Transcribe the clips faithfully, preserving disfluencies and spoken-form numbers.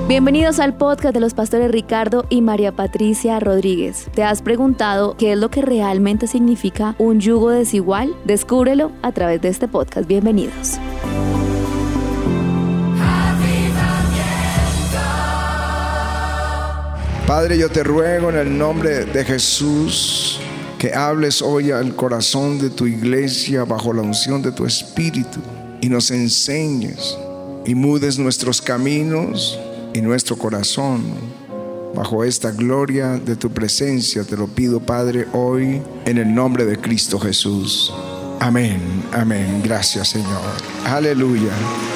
Bienvenidos al podcast de los pastores Ricardo y María Patricia Rodríguez. ¿Te has preguntado qué es lo que realmente significa un yugo desigual? Descúbrelo a través de este podcast. Bienvenidos. Padre, yo te ruego en el nombre de Jesús que hables hoy al corazón de tu iglesia bajo la unción de tu Espíritu y nos enseñes y mudes nuestros caminos y nuestro corazón bajo esta gloria de tu presencia. Te lo pido, Padre, hoy en el nombre de Cristo Jesús. Amén, amén. Gracias, Señor. Aleluya.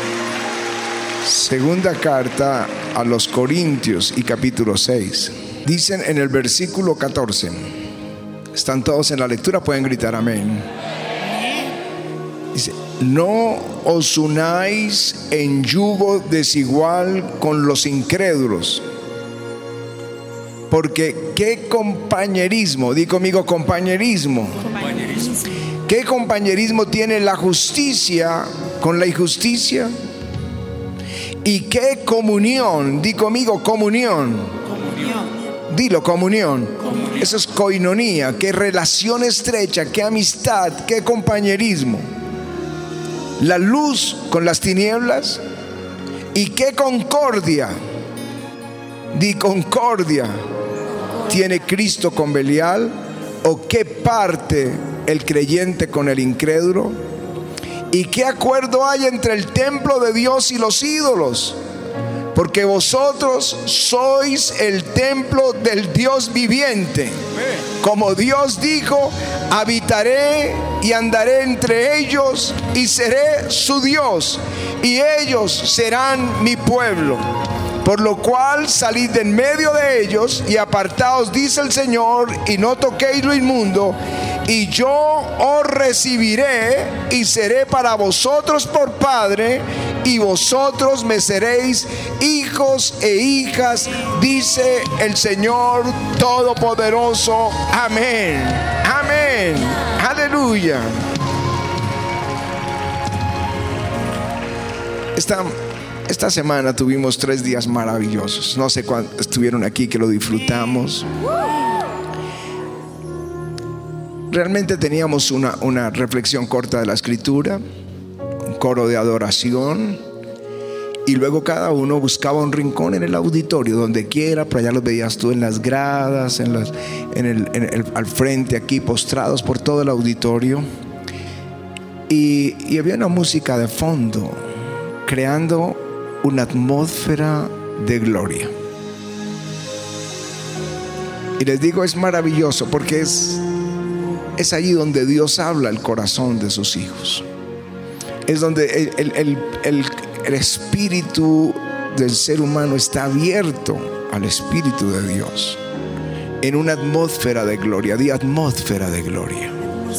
Segunda carta a los Corintios y capítulo seis. Dicen en el versículo catorce. Están todos en la lectura, pueden gritar amén. Dice: no os unáis en yugo desigual con los incrédulos, porque qué compañerismo, di conmigo compañerismo, compañerismo. ¿Qué compañerismo tiene la justicia con la injusticia? ¿Y qué comunión? Di conmigo comunión. Comunión. Dilo, comunión. Comunión. Eso es coinonía. Qué relación estrecha, qué amistad, qué compañerismo. La luz con las tinieblas. ¿Y qué concordia? Di concordia. ¿Tiene Cristo con Belial? ¿O qué parte el creyente con el incrédulo? ¿Y qué acuerdo hay entre el templo de Dios y los ídolos? Porque vosotros sois el templo del Dios viviente. Como Dios dijo: habitaré y andaré entre ellos y seré su Dios, y ellos serán mi pueblo. Por lo cual salid de en medio de ellos y apartaos, dice el Señor, y no toquéis lo inmundo, y yo os recibiré y seré para vosotros por padre, y vosotros me seréis hijos e hijas, dice el Señor Todopoderoso. Amén, amén, aleluya. Esta, esta semana tuvimos tres días maravillosos. No sé cuántos estuvieron aquí que lo disfrutamos. Realmente teníamos una, una reflexión corta de la escritura, un coro de adoración, y luego cada uno buscaba un rincón en el auditorio, donde quiera. Pero allá los veías tú en las gradas, en las, en el, en el, al frente aquí, postrados por todo el auditorio, y, y había una música de fondo, creando una atmósfera de gloria. Y les digo, es maravilloso porque es Es allí donde Dios habla al corazón de sus hijos. Es donde el, el, el, el, el espíritu del ser humano está abierto al espíritu de Dios, en una atmósfera de gloria. Di atmósfera de gloria.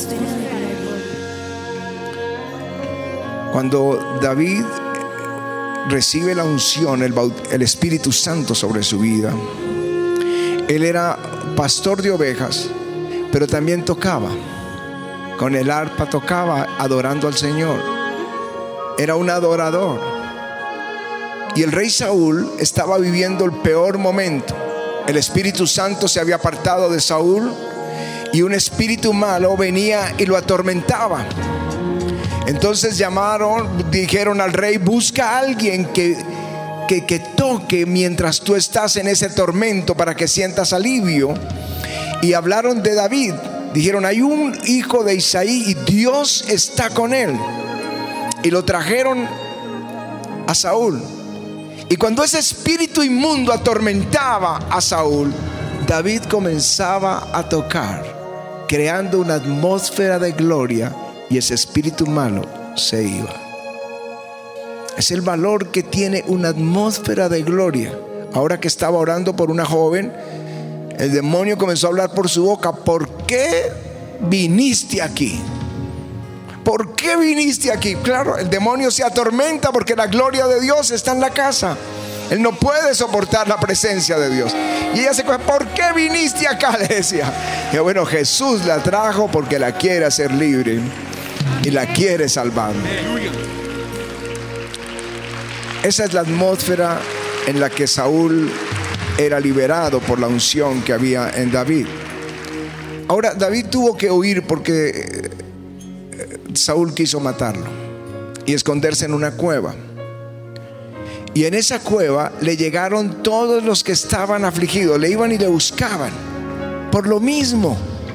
Cuando David recibe la unción, el, el Espíritu Santo sobre su vida, él era pastor de ovejas, pero también tocaba. Con el arpa tocaba, adorando al Señor. Era un adorador. Y el rey Saúl estaba viviendo el peor momento. El Espíritu Santo se había apartado de Saúl, y un espíritu malo venía y lo atormentaba. Entonces llamaron, dijeron al rey: busca a alguien que, que, que toque mientras tú estás en ese tormento, para que sientas alivio. Y hablaron de David. Dijeron: hay un hijo de Isaí y Dios está con él. Y lo trajeron a Saúl. Y cuando ese espíritu inmundo atormentaba a Saúl, David comenzaba a tocar, creando una atmósfera de gloria, y ese espíritu malo se iba. Es el valor que tiene una atmósfera de gloria. Ahora que estaba orando por una joven, el demonio comenzó a hablar por su boca: ¿por qué viniste aquí? ¿Por qué viniste aquí? Claro, el demonio se atormenta porque la gloria de Dios está en la casa. Él no puede soportar la presencia de Dios. Y ella se coge: ¿por qué viniste acá?, le decía. Y bueno, Jesús la trajo porque la quiere hacer libre y la quiere salvar. Esa es la atmósfera en la que Saúl era liberado por la unción que había en David. Ahora, David tuvo que huir porque Saúl quiso matarlo y esconderse en una cueva. Y en esa cueva le llegaron todos los que estaban afligidos, le iban y le buscaban por lo mismo.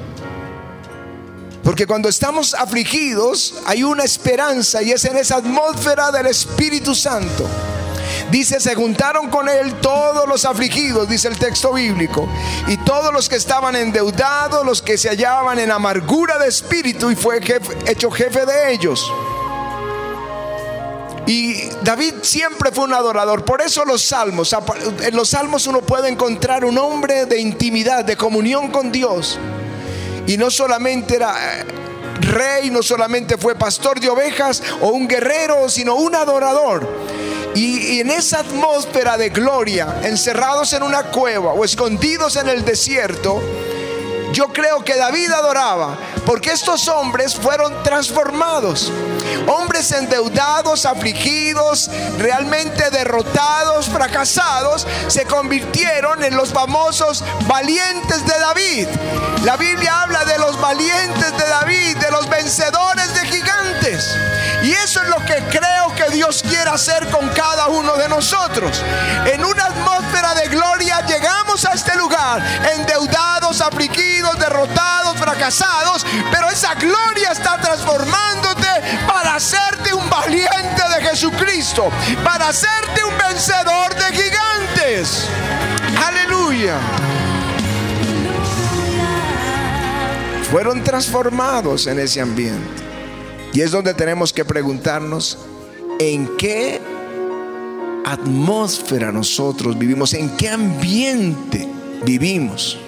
Porque cuando estamos afligidos hay una esperanza, y es en esa atmósfera del Espíritu Santo. Dice, se juntaron con él todos los afligidos, dice el texto bíblico, y todos los que estaban endeudados, los que se hallaban en amargura de espíritu, y fue jefe, hecho jefe de ellos. Y David siempre fue un adorador. Por eso los salmos, en los salmos uno puede encontrar un hombre de intimidad, de comunión con Dios. Y no solamente era rey, no solamente fue pastor de ovejas o un guerrero, sino un adorador. Y, y en esa atmósfera de gloria, encerrados en una cueva o escondidos en el desierto, yo creo que David adoraba, porque estos hombres fueron transformados. Hombres endeudados, afligidos, realmente derrotados, fracasados, se convirtieron en los famosos valientes de David. La Biblia habla de los valientes de David, de los vencedores de gigantes. Y eso es lo que creo que Dios quiere hacer con cada uno de nosotros. En una atmósfera de gloria llegamos a este lugar, endeudados, afligidos, derrotados, fracasados, pero esa gloria está transformándote para hacerte un valiente de Jesucristo, para hacerte un vencedor de gigantes. Aleluya. Fueron transformados en ese ambiente. Y es donde tenemos que preguntarnos, ¿en qué atmósfera nosotros vivimos? ¿En qué ambiente vivimos?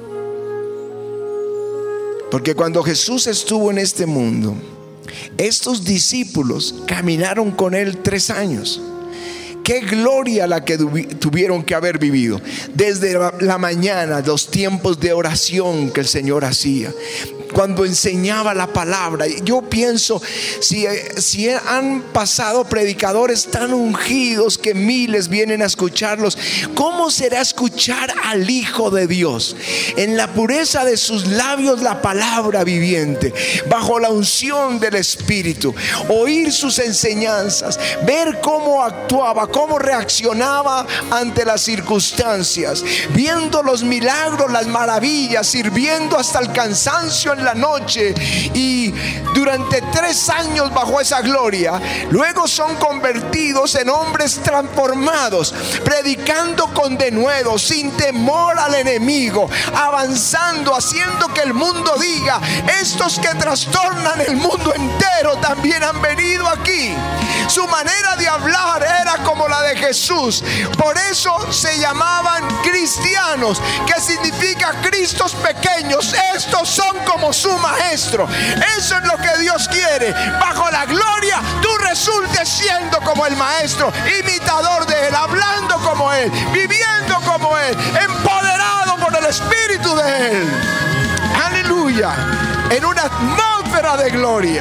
Porque cuando Jesús estuvo en este mundo, estos discípulos caminaron con él tres años. Qué gloria la que tuvieron que haber vivido. Desde la mañana, los tiempos de oración que el Señor hacía, cuando enseñaba la palabra. Yo pienso, si, si han pasado predicadores tan ungidos que miles vienen a escucharlos, ¿cómo será escuchar al Hijo de Dios? En la pureza de sus labios la palabra viviente, bajo la unción del Espíritu, oír sus enseñanzas, ver cómo actuaba, cómo reaccionaba ante las circunstancias, viendo los milagros, las maravillas, sirviendo hasta el cansancio en la noche, y durante tres años bajo esa gloria. Luego son convertidos en hombres transformados, predicando con denuedo, sin temor al enemigo, avanzando, haciendo que el mundo diga: estos que trastornan el mundo entero también han venido aquí. Su manera de hablar era como la de Jesús. Por eso se llamaban cristianos, que significa Cristos pequeños. Estos son como su maestro. Eso es lo que Dios quiere. Bajo la gloria tú resultes siendo como el maestro, imitador de él, hablando como él, viviendo como él, empoderado por el Espíritu de él. Aleluya. En una atmósfera de gloria.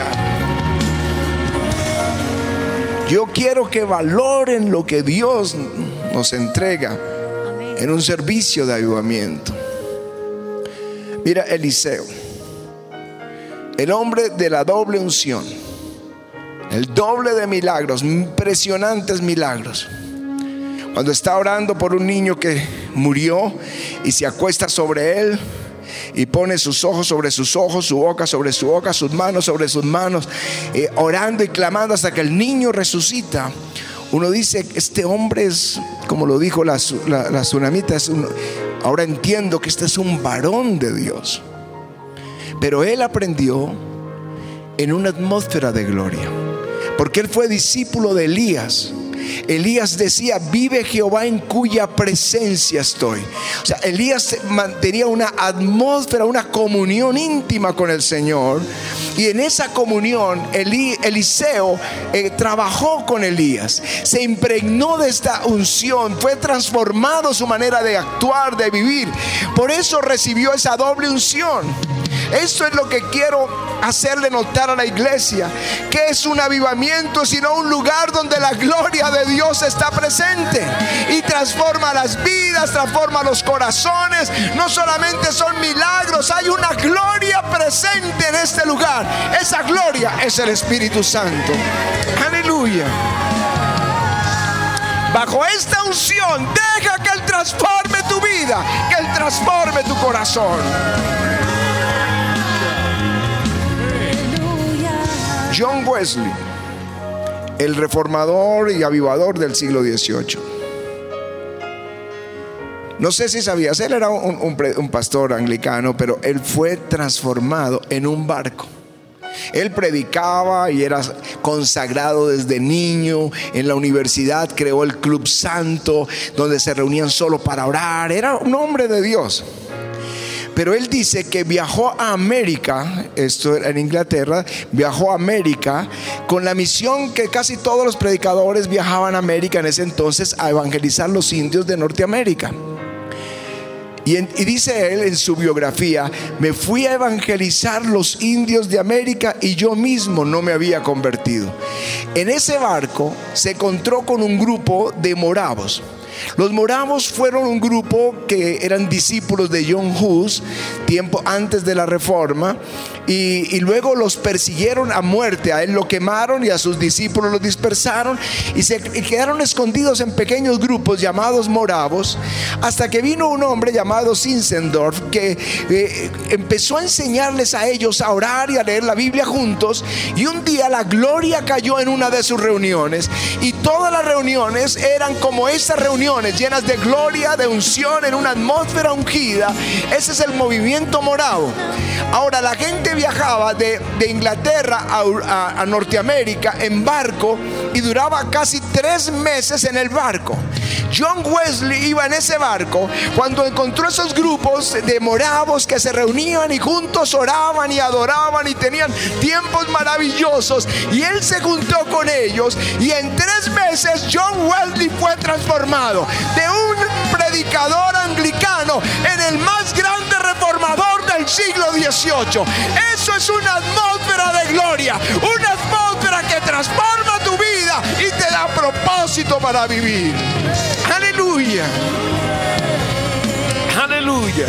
Yo quiero que valoren lo que Dios nos entrega en un servicio de avivamiento. Mira, Eliseo, el hombre de la doble unción, el doble de milagros, impresionantes milagros. Cuando está orando por un niño que murió y se acuesta sobre él y pone sus ojos sobre sus ojos, su boca sobre su boca, sus manos sobre sus manos, eh, orando y clamando hasta que el niño resucita. Uno dice, este hombre es, como lo dijo la, la, la tsunamita, es un, ahora entiendo que este es un varón de Dios. Pero él aprendió en una atmósfera de gloria, porque él fue discípulo de Elías. Elías decía: vive Jehová en cuya presencia estoy. O sea, Elías mantenía una atmósfera, una comunión íntima con el Señor. Y en esa comunión Elí, Eliseo eh, trabajó con Elías, se impregnó de esta unción, fue transformado su manera de actuar, de vivir. Por eso recibió esa doble unción. Esto es lo que quiero hacerle notar a la iglesia, que es un avivamiento, sino un lugar donde la gloria de Dios está presente y transforma transforma las vidas, transforma los corazones. No solamente son milagros, hay una gloria presente en este lugar. Esa gloria es el Espíritu Santo. Aleluya. Bajo esta unción, deja que Él transforme tu vida, que Él transforme tu corazón. John Wesley, el reformador y avivador del siglo dieciocho. No sé si sabías, él era un, un, un pastor anglicano, pero él fue transformado en un barco. Él predicaba y era consagrado desde niño. En la universidad creó el Club Santo, donde se reunían solo para orar. Era un hombre de Dios. Pero él dice que viajó a América, esto era en Inglaterra, viajó a América con la misión que casi todos los predicadores viajaban a América en ese entonces, a evangelizar los indios de Norteamérica. Y, en, y dice él en su biografía: me fui a evangelizar los indios de América y yo mismo no me había convertido. En ese barco se encontró con un grupo de moravos. Los moravos fueron un grupo que eran discípulos de John Hus, tiempo antes de la Reforma, y, y luego los persiguieron a muerte. A él lo quemaron y a sus discípulos los dispersaron, y se y quedaron escondidos en pequeños grupos llamados moravos, hasta que vino un hombre llamado Zinzendorf que eh, empezó a enseñarles a ellos a orar y a leer la Biblia juntos. Y un día la gloria cayó en una de sus reuniones, y todas las reuniones eran como estas reuniones, llenas de gloria, de unción, en una atmósfera ungida. Ese es el movimiento moravo. Ahora, la gente viajaba de, de Inglaterra a, a, a Norteamérica en barco, y duraba casi tres meses en el barco. John Wesley iba en ese barco cuando encontró esos grupos de moravos que se reunían y juntos oraban y adoraban y tenían tiempos maravillosos, y él se juntó con ellos, y en tres meses John Wesley fue transformado de un predicador anglicano en el más grande reformador del siglo dieciocho. Eso es una atmósfera de gloria, una atmósfera que transforma tu vida y te da propósito para vivir. Aleluya, aleluya.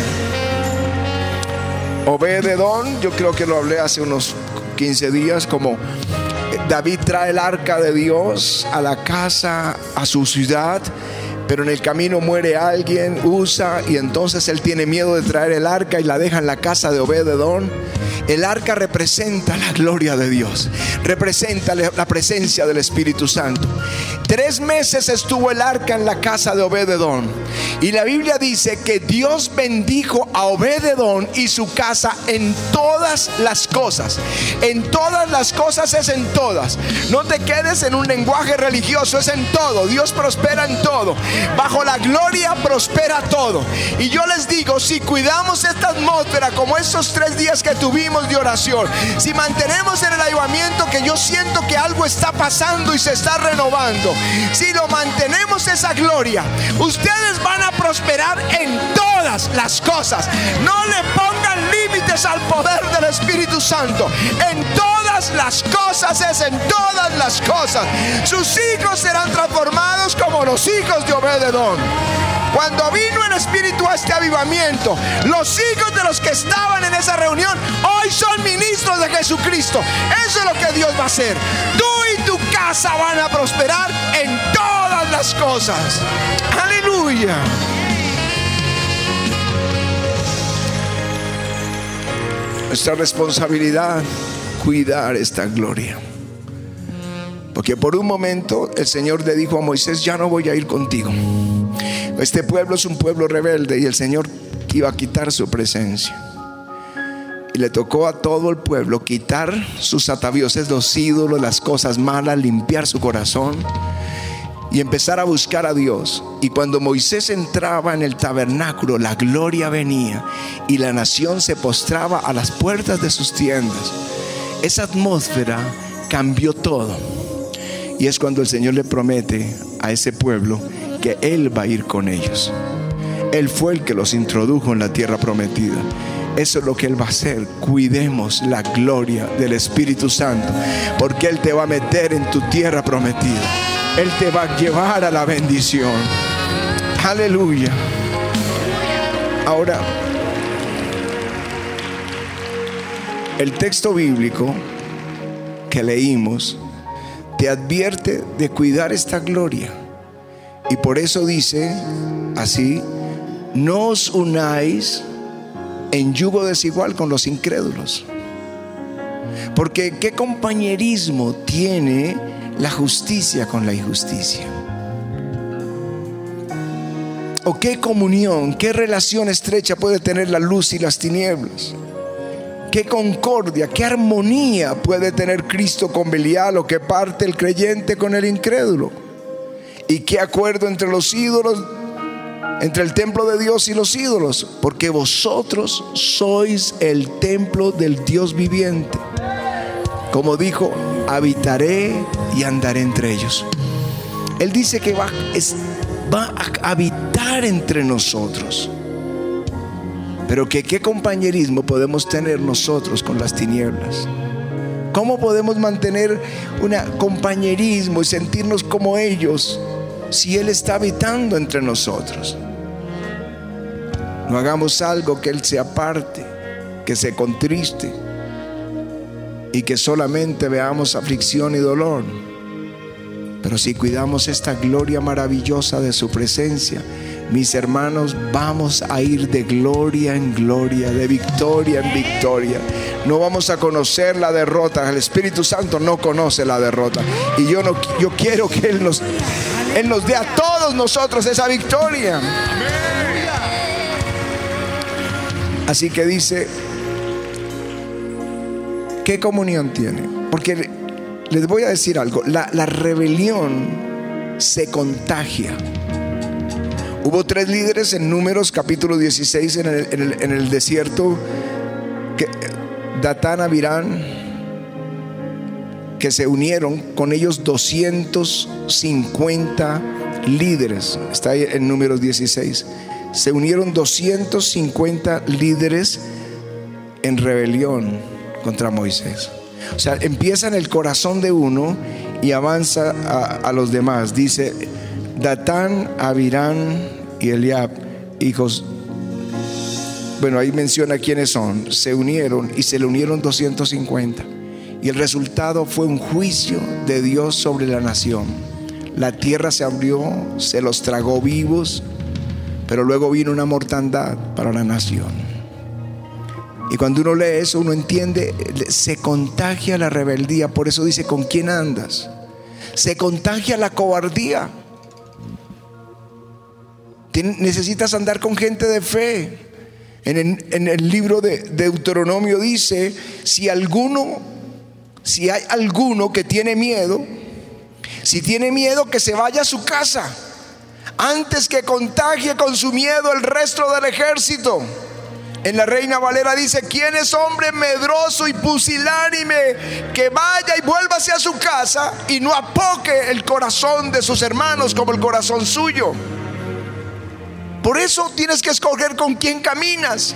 Obed-edom, yo creo que lo hablé hace unos quince días, como David trae el arca de Dios a la casa, a su ciudad, pero en el camino muere alguien, Usa, y entonces él tiene miedo de traer el arca y la deja en la casa de Obed-edom. El arca representa la gloria de Dios, representa la presencia del Espíritu Santo. Tres meses estuvo el arca en la casa de Obed-edom, y la Biblia dice que Dios bendijo a Obed-edom y su casa en todas las cosas. En todas las cosas es en todas. No te quedes en un lenguaje religioso, es en todo. Dios prospera en todo. Bajo la gloria prospera todo. Y yo les digo, si cuidamos esta atmósfera como estos tres días que tuvimos de oración, si mantenemos en el avivamiento, que yo siento que algo está pasando y se está renovando, si lo mantenemos esa gloria, ustedes van a prosperar en todas las cosas. No le pongan límites al poder del Espíritu Santo. En todas las cosas es en todas las cosas. Sus hijos serán transformados como los hijos de Obed-edom. Cuando vino el Espíritu a este avivamiento, los hijos de los que estaban en esa reunión hoy son ministros de Jesucristo. Eso es lo que Dios va a hacer. Tú y tu casa van a prosperar en todas las cosas. Aleluya. Nuestra responsabilidad, cuidar esta gloria. Porque por un momento el Señor le dijo a Moisés: ya no voy a ir contigo. Este pueblo es un pueblo rebelde, y el Señor iba a quitar su presencia. Y le tocó a todo el pueblo quitar sus atavíos, los ídolos, las cosas malas, limpiar su corazón y empezar a buscar a Dios. Y cuando Moisés entraba en el tabernáculo, la gloria venía y la nación se postraba a las puertas de sus tiendas. Esa atmósfera cambió todo. Y es cuando el Señor le promete a ese pueblo que Él va a ir con ellos. Él fue el que los introdujo en la tierra prometida. Eso es lo que Él va a hacer. Cuidemos la gloria del Espíritu Santo, porque Él te va a meter en tu tierra prometida. Él te va a llevar a la bendición. Aleluya. Ahora, el texto bíblico que leímos te advierte de cuidar esta gloria. Y por eso dice así: no os unáis en yugo desigual con los incrédulos. Porque ¿qué compañerismo tiene la justicia con la injusticia? ¿O qué comunión, qué relación estrecha puede tener la luz y las tinieblas? ¿Qué concordia, qué armonía puede tener Cristo con Belial, o qué parte el creyente con el incrédulo? ¿Y qué acuerdo entre los ídolos, entre el templo de Dios y los ídolos? Porque vosotros sois el templo del Dios viviente. Como dijo, habitaré y andaré entre ellos. Él dice que va, es, va a habitar entre nosotros. Pero que qué compañerismo podemos tener nosotros con las tinieblas. ¿Cómo podemos mantener un compañerismo y sentirnos como ellos si Él está habitando entre nosotros? No hagamos algo que Él se aparte, que se contriste y que solamente veamos aflicción y dolor. Pero si cuidamos esta gloria maravillosa de su presencia, mis hermanos, vamos a ir de gloria en gloria, de victoria en victoria. No vamos a conocer la derrota. El Espíritu Santo no conoce la derrota. Y yo, no, yo quiero que Él nos, Él nos dé a todos nosotros esa victoria. Así que dice, ¿qué comunión tiene? Porque les voy a decir algo. La, la rebelión se contagia. Hubo tres líderes en Números capítulo dieciséis en el, en el, en el desierto, que, Datán, Abirán, que se unieron, con ellos doscientos cincuenta líderes. Está ahí en Números dieciséis. Se unieron doscientos cincuenta líderes en rebelión contra Moisés. O sea, empieza en el corazón de uno y avanza a, a los demás. Dice: Datán, Abirán y Eliab, hijos. Bueno, ahí menciona quiénes son. Se unieron y se le unieron doscientos cincuenta. Y el resultado fue un juicio de Dios sobre la nación. La tierra se abrió, se los tragó vivos, pero luego vino una mortandad para la nación. Y cuando uno lee eso, uno entiende, se contagia la rebeldía. Por eso dice: ¿con quién andas? Se contagia la cobardía. Necesitas andar con gente de fe. En el, en el libro de Deuteronomio dice: si alguno, si hay alguno que tiene miedo, si tiene miedo, que se vaya a su casa antes que contagie con su miedo el resto del ejército. En la Reina Valera dice: ¿quién es hombre medroso y pusilánime que vaya y vuélvase a su casa y no apoque el corazón de sus hermanos como el corazón suyo? Por eso tienes que escoger con quién caminas.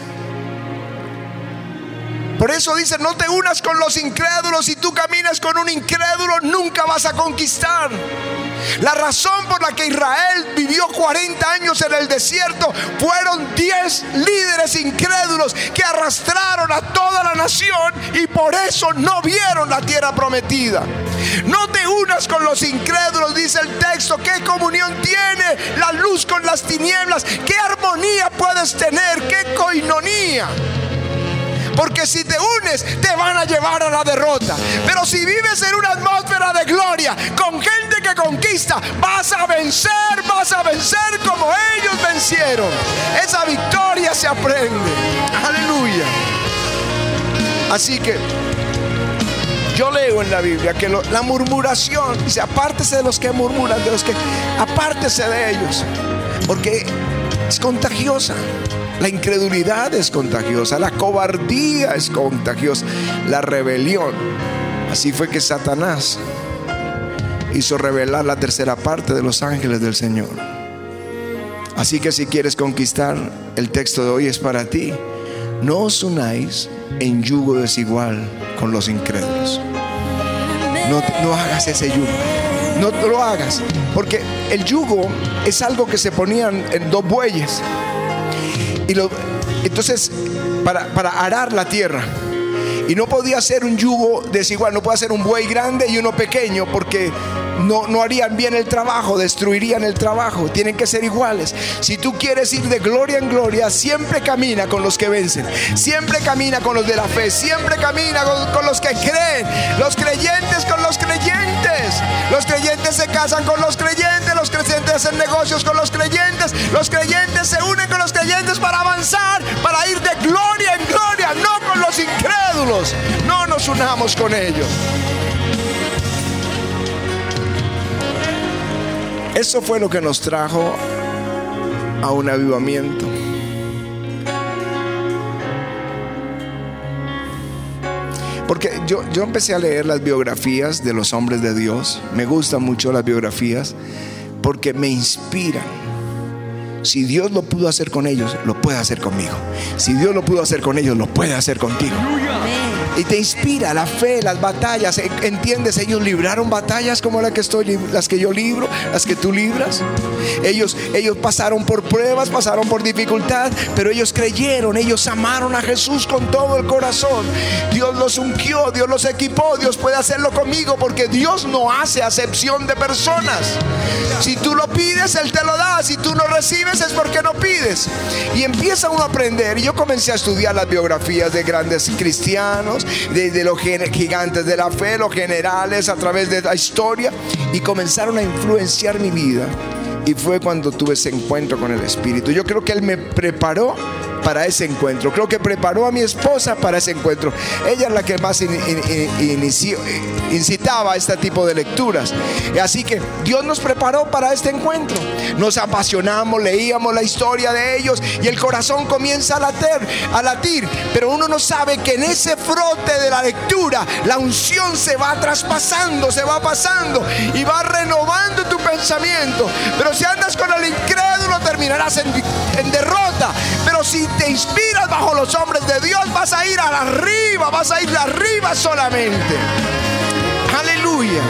Por eso dice: no te unas con los incrédulos. Si tú caminas con un incrédulo, nunca vas a conquistar. La razón por la que Israel vivió cuarenta años en el desierto fueron diez líderes incrédulos que arrastraron a toda la nación, y por eso no vieron la tierra prometida. No te unas con los incrédulos, dice el texto. ¿Qué comunión tiene la luz con las tinieblas? ¿Qué armonía puedes tener? ¿Qué coinonía? Porque si te unes, te van a llevar a la derrota. Pero si vives en una atmósfera de gloria, con gente que conquista, vas a vencer, vas a vencer como ellos vencieron. Esa victoria se aprende. Aleluya. Así que yo leo en la Biblia que lo, la murmuración, dice: apártese de los que murmuran, de los que, apártese de ellos, porque es contagiosa. La incredulidad es contagiosa, la cobardía es contagiosa, la rebelión. Así fue que Satanás hizo revelar la tercera parte de los ángeles del Señor. Así que si quieres conquistar, el texto de hoy es para ti. No os unáis en yugo desigual con los incrédulos. No, no hagas ese yugo. no lo hagas, porque el yugo es algo que se ponían en dos bueyes y lo, entonces para, para arar la tierra, y no podía ser un yugo desigual. No puede ser un buey grande y uno pequeño, porque no, no harían bien el trabajo, destruirían el trabajo. Tienen que ser iguales. Si tú quieres ir de gloria en gloria, siempre camina con los que vencen, siempre camina con los de la fe, siempre camina con, con los que creen, los creyentes con los creyentes. Los creyentes se casan con los creyentes, los creyentes hacen negocios con los creyentes, los creyentes se unen con los creyentes para avanzar, para ir de gloria en gloria, no con los incrédulos. No nos unamos con ellos. Eso fue lo que nos trajo a un avivamiento. Porque yo, yo empecé a leer las biografías de los hombres de Dios. Me gustan mucho las biografías porque me inspiran. Si Dios lo pudo hacer con ellos, lo puede hacer conmigo. Si Dios lo pudo hacer con ellos, lo puede hacer contigo. Y te inspira la fe, las batallas. ¿Entiendes? Ellos libraron batallas como la que estoy, las que yo libro, las que tú libras. Ellos, ellos pasaron por pruebas, pasaron por dificultad, pero ellos creyeron, ellos amaron a Jesús con todo el corazón. Dios los ungió, Dios los equipó. Dios puede hacerlo conmigo, porque Dios no hace acepción de personas. Si tú lo pides, Él te lo da. Si tú no recibes, es porque no pides. Y empieza uno a aprender. Y yo comencé a estudiar las biografías de grandes cristianos, de, de los gigantes de la fe, los generales, a través de la historia, y comenzaron a influenciar mi vida. Y fue cuando tuve ese encuentro con el Espíritu. Yo creo que Él me preparó para ese encuentro. Creo que preparó a mi esposa para ese encuentro. Ella es la que más in, in, inició, incitaba a este tipo de lecturas. Así que Dios nos preparó para este encuentro. Nos apasionamos, leíamos la historia de ellos y el corazón comienza a latir, a latir. Pero uno no sabe que en ese frote de la lectura la unción se va traspasando, se va pasando y va renovando tu pensamiento. Pero si andas con el incrédulo, terminarás en, en derrota. Pero si te inspiras bajo los hombres de Dios, vas a ir arriba, vas a ir arriba solamente. Aleluya.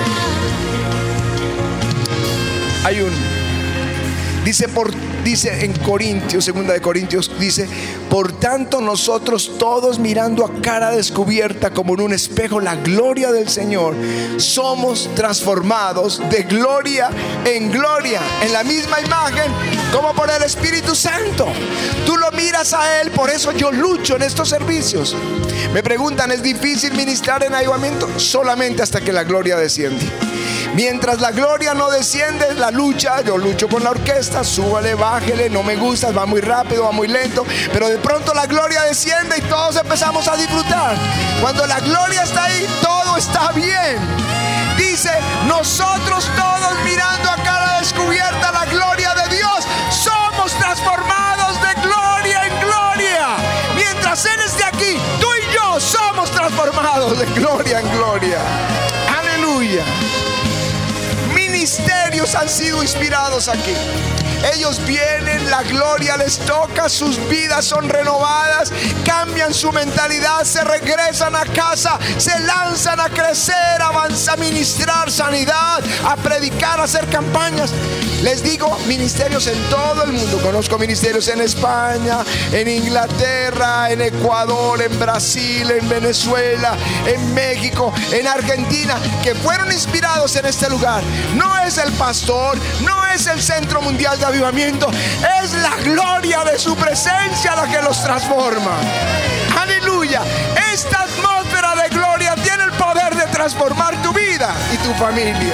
Hay un dice por dice en Corintios, segunda de Corintios, dice: por tanto nosotros todos, mirando a cara descubierta como en un espejo la gloria del Señor, somos transformados de gloria en gloria, en la misma imagen como por el Espíritu Santo. Tú lo miras a Él. Por eso yo lucho en estos servicios. Me preguntan: ¿es difícil ministrar en avivamiento? Solamente hasta que la gloria desciende. Mientras la gloria no desciende, la lucha. Yo lucho con la orquesta, súbale, bájele, no me gusta, va muy rápido, va muy lento. Pero de pronto la gloria desciende y todos empezamos a disfrutar. Cuando la gloria está ahí, todo está bien. Dice: nosotros todos, mirando a cara descubierta la gloria de Dios, somos transformados de gloria en gloria. Mientras Él esté aquí, tú y yo somos transformados de gloria en gloria. Aleluya. Ministerios han sido inspirados aquí. Ellos vienen, la gloria les toca, sus vidas son renovadas, cambian su mentalidad, se regresan a casa, se lanzan a crecer, avanzar, a ministrar sanidad, a predicar, a hacer campañas. Les digo, ministerios en todo el mundo. Conozco ministerios en España, en Inglaterra, en Ecuador, en Brasil, en Venezuela, en México, en Argentina, que fueron inspirados en este lugar. No es el pastor, no es el Centro Mundial de Avivamiento, es la gloria de su presencia la que los transforma. Aleluya. Esta atmósfera de gloria tiene el poder de transformar tu vida y tu familia.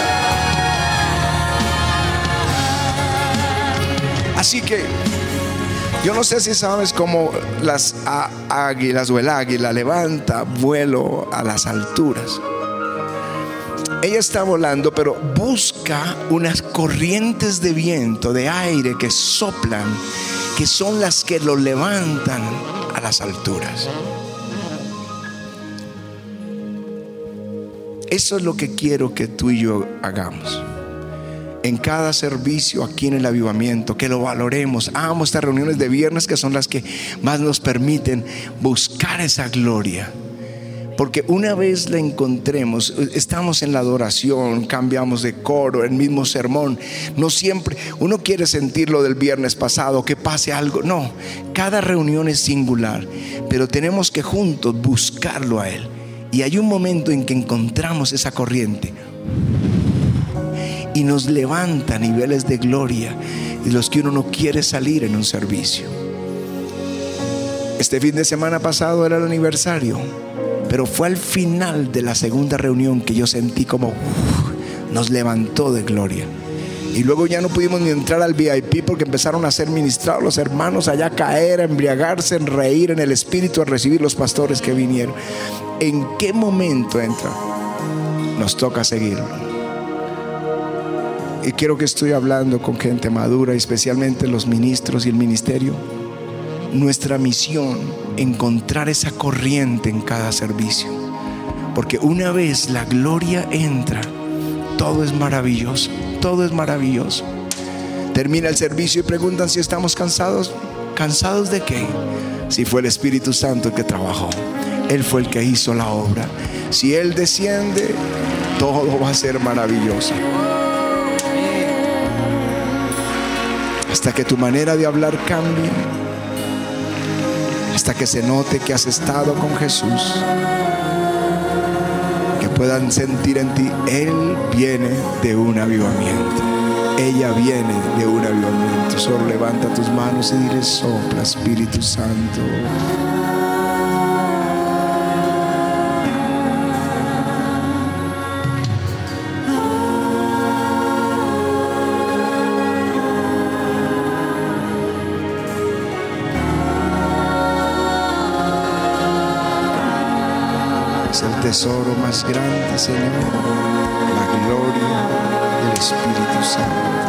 Así que yo no sé si sabes cómo las águilas o el águila levanta vuelo a las alturas. Ella está volando, pero busca unas corrientes de viento, de aire que soplan, que son las que lo levantan a las alturas. Eso es lo que quiero que tú y yo hagamos. En cada servicio aquí en el avivamiento, que lo valoremos. Amo estas reuniones de viernes, que son las que más nos permiten buscar esa gloria. Porque una vez la encontremos, estamos en la adoración, cambiamos de coro, el mismo sermón. No siempre, uno quiere sentir lo del viernes pasado, que pase algo. No, cada reunión es singular, pero tenemos que juntos buscarlo a Él. Y hay un momento en que encontramos esa corriente y nos levanta a niveles de gloria y los que uno no quiere salir en un servicio. Este fin de semana pasado era el aniversario, pero fue al final de la segunda reunión que yo sentí como uf, nos levantó de gloria. Y luego ya no pudimos ni entrar al V I P porque empezaron a ser ministrados los hermanos allá, a caer, a embriagarse, a reír en el espíritu, a recibir los pastores que vinieron. ¿En qué momento entra? Nos toca seguirlo. Y quiero que estoy hablando con gente madura, especialmente los ministros y el ministerio. Nuestra misión, encontrar esa corriente en cada servicio, porque una vez la gloria entra, todo es maravilloso, todo es maravilloso. Termina el servicio y preguntan si estamos cansados. ¿Cansados de qué? Si fue el Espíritu Santo el que trabajó, Él fue el que hizo la obra. Si Él desciende, todo va a ser maravilloso. Hasta que tu manera de hablar cambie, hasta que se note que has estado con Jesús, que puedan sentir en ti, Él viene de un avivamiento, ella viene de un avivamiento. Solo levanta tus manos y dile: sopla, Espíritu Santo. El tesoro más grande, Señor, la gloria del Espíritu Santo.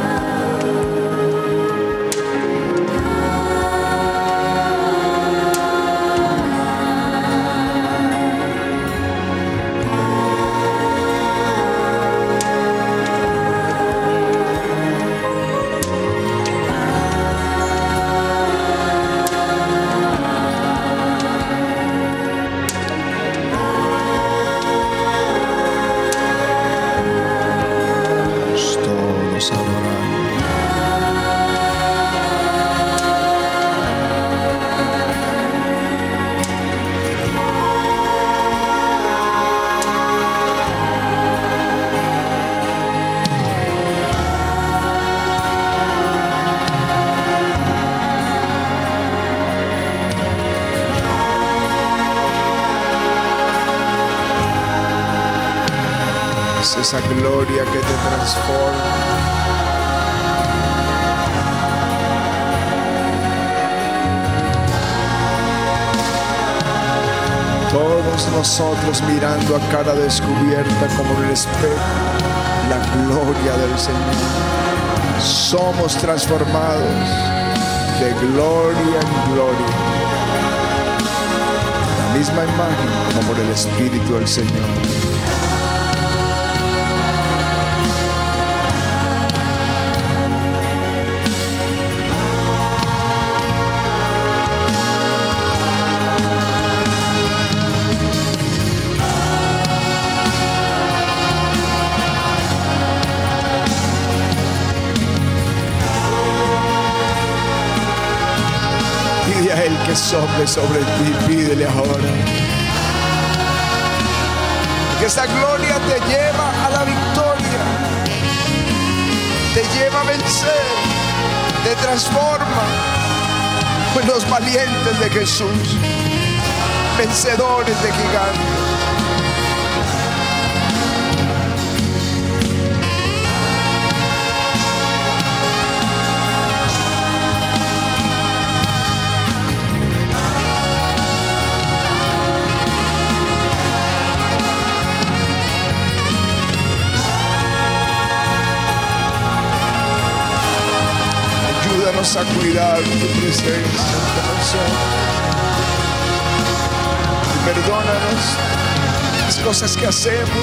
Esa gloria que te transforma. Todos nosotros mirando a cara descubierta como en el espejo la gloria del Señor. Somos transformados de gloria en gloria, la misma imagen como por el Espíritu del Señor. El que sople sobre ti, pídele ahora. Que esa gloria te lleva a la victoria, te lleva a vencer, te transforma. Pues los valientes de Jesús, vencedores de gigantes. Ayúdanos a cuidar tu presencia ante nosotros. Y perdónanos las cosas que hacemos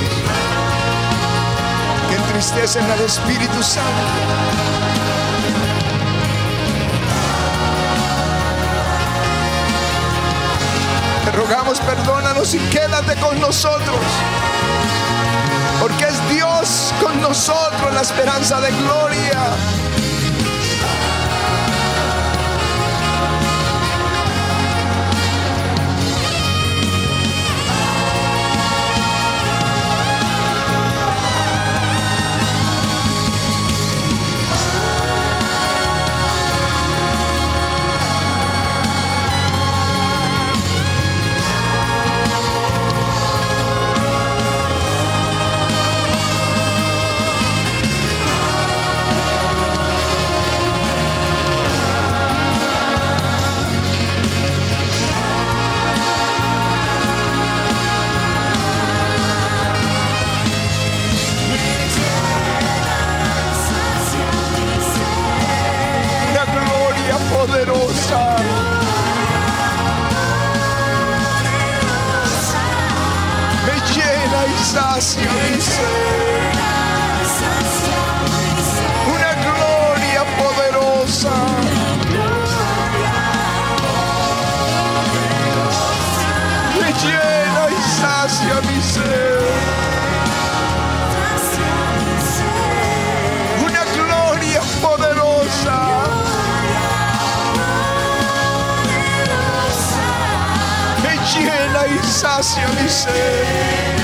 que entristecen al Espíritu Santo. rogamos, perdónanos y quédate con nosotros, porque es Dios con nosotros la esperanza de gloria. Poderosa, me llena y sacia mi ser. Una gloria poderosa, me llena y sacia mi ser. Una gloria poderosa, llena y sacia mi ser.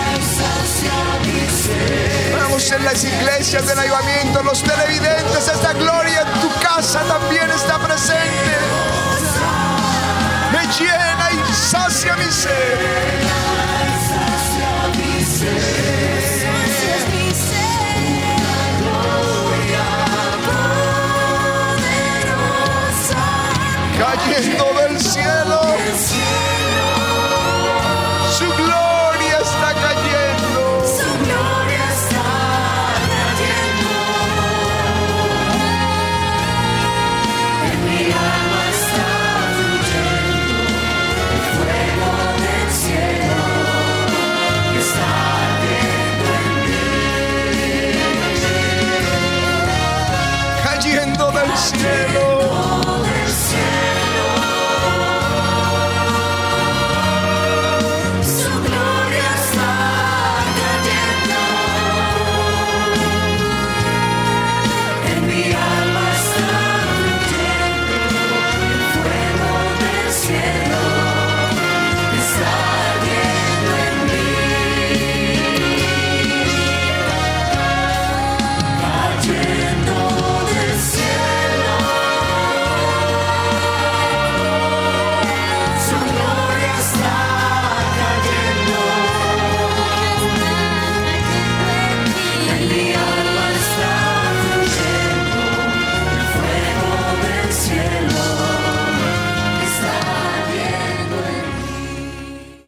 Vamos en las iglesias del avivamiento, los televidentes, esta gloria en tu casa también está presente. Me llena y sacia mi ser. Cayendo del cielo,